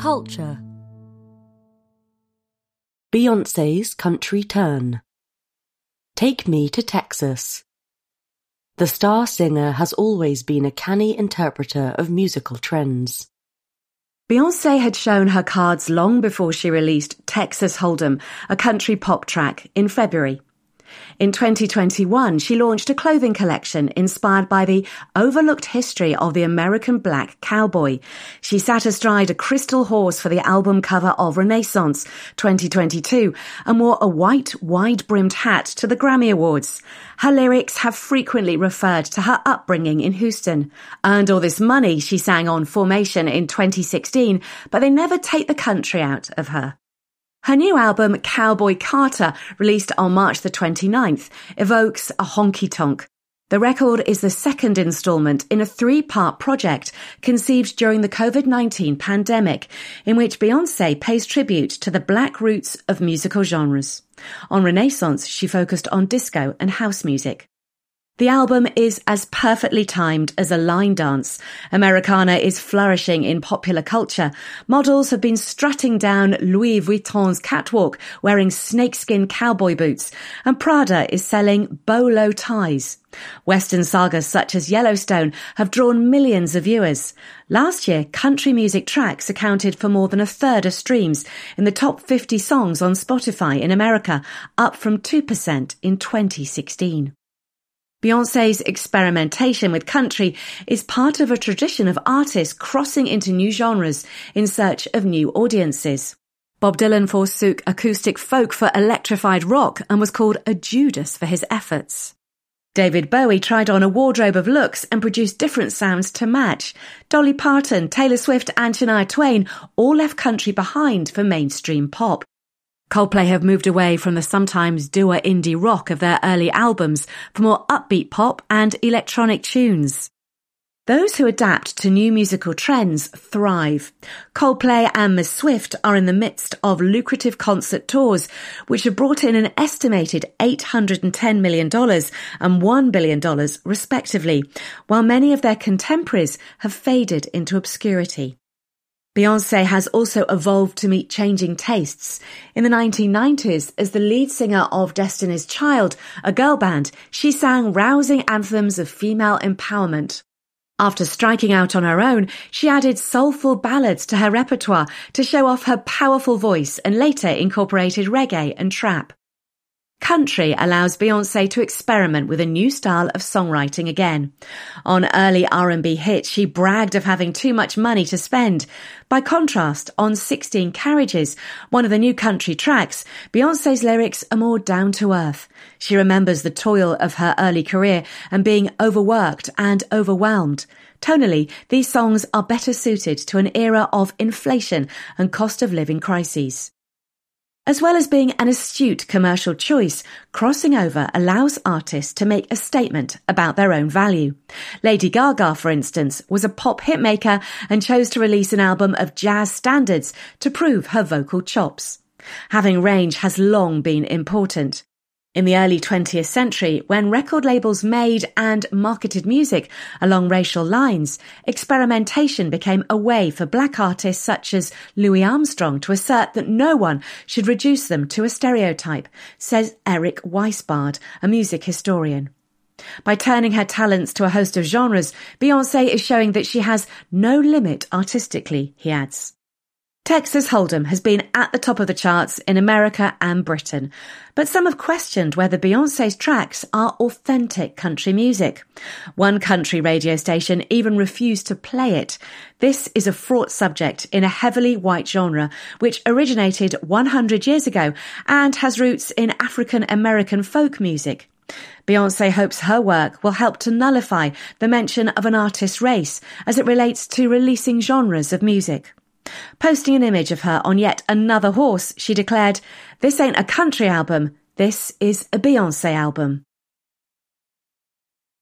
Culture. Beyoncé's country turn. Take Me to Texas. The star singer has always been a canny interpreter of musical trends. Beyoncé had shown her cards long before she released Texas Hold'em, a country pop track, in February. In 2021, she launched a clothing collection inspired by the overlooked history of the American black cowboy. She sat astride a crystal horse for the album cover of Renaissance 2022 and wore a white, wide-brimmed hat to the Grammy Awards. Her lyrics have frequently referred to her upbringing in Houston. Earned all this money, she sang on Formation in 2016, but they never take the country out of her. Her new album, Cowboy Carter, released on March the 29th, evokes a honky-tonk. The record is the second installment in a 3-part project conceived during the COVID-19 pandemic, in which Beyoncé pays tribute to the black roots of musical genres. On Renaissance, she focused on disco and house music. The album is as perfectly timed as a line dance. Americana is flourishing in popular culture. Models have been strutting down Louis Vuitton's catwalk wearing snakeskin cowboy boots, and Prada is selling bolo ties. Western sagas such as Yellowstone have drawn millions of viewers. Last year, country music tracks accounted for more than a third of streams in the top 50 songs on Spotify in America, up from 2% in 2016. Beyoncé's experimentation with country is part of a tradition of artists crossing into new genres in search of new audiences. Bob Dylan forsook acoustic folk for electrified rock and was called a Judas for his efforts. David Bowie tried on a wardrobe of looks and produced different sounds to match. Dolly Parton, Taylor Swift and Shania Twain all left country behind for mainstream pop. Coldplay have moved away from the sometimes dour indie rock of their early albums for more upbeat pop and electronic tunes. Those who adapt to new musical trends thrive. Coldplay and Ms. Swift are in the midst of lucrative concert tours, which have brought in an estimated $810 million and $1 billion, respectively, while many of their contemporaries have faded into obscurity. Beyoncé has also evolved to meet changing tastes. In the 1990s, as the lead singer of Destiny's Child, a girl band, she sang rousing anthems of female empowerment. After striking out on her own, she added soulful ballads to her repertoire to show off her powerful voice and later incorporated reggae and trap. Country allows Beyoncé to experiment with a new style of songwriting again. On early R&B hits, she bragged of having too much money to spend. By contrast, on 16 Carriages, one of the new country tracks, Beyoncé's lyrics are more down-to-earth. She remembers the toil of her early career and being overworked and overwhelmed. Tonally, these songs are better suited to an era of inflation and cost of living crises. As well as being an astute commercial choice, crossing over allows artists to make a statement about their own value. Lady Gaga, for instance, was a pop hitmaker and chose to release an album of jazz standards to prove her vocal chops. Having range has long been important. In the early 20th century, when record labels made and marketed music along racial lines, experimentation became a way for black artists such as Louis Armstrong to assert that no one should reduce them to a stereotype, says Eric Weisbard, a music historian. By turning her talents to a host of genres, Beyoncé is showing that she has no limit artistically, he adds. Texas Hold'em has been at the top of the charts in America and Britain, but some have questioned whether Beyoncé's tracks are authentic country music. One country radio station even refused to play it. This is a fraught subject in a heavily white genre, which originated 100 years ago and has roots in African American folk music. Beyoncé hopes her work will help to nullify the mention of an artist's race as it relates to releasing genres of music. Posting an image of her on yet another horse, she declared, "This ain't a country album, this is a Beyoncé album."